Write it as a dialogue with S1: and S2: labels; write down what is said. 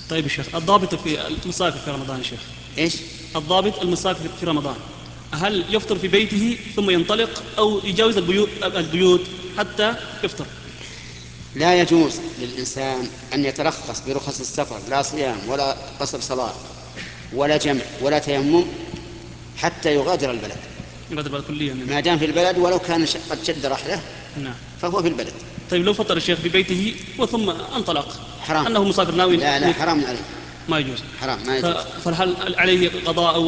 S1: طيب يا شيخ، الضابط في المسافر في رمضان يا شيخ،
S2: إيش؟
S1: الضابط المسافر في رمضان، هل يفطر في بيته ثم ينطلق أو يجاوز البيوت حتى يفطر؟
S2: لا يجوز للإنسان أن يترخص برخص السفر، لا صيام ولا قصر صلاة ولا جمع ولا تيمم حتى يغادر البلد.
S1: يغادر البلد كليا يعني.
S2: ما دام في البلد ولو كان قد شد رحله
S1: نعم.
S2: فهو في البلد.
S1: طيب لو فطر الشيخ في بيته وثم انطلق،
S2: حرام.
S1: أنه مسافر ناوي
S2: لا حرام عليه.
S1: ما يجوز.
S2: حرام ما يجوز.
S1: فهل عليه قضاء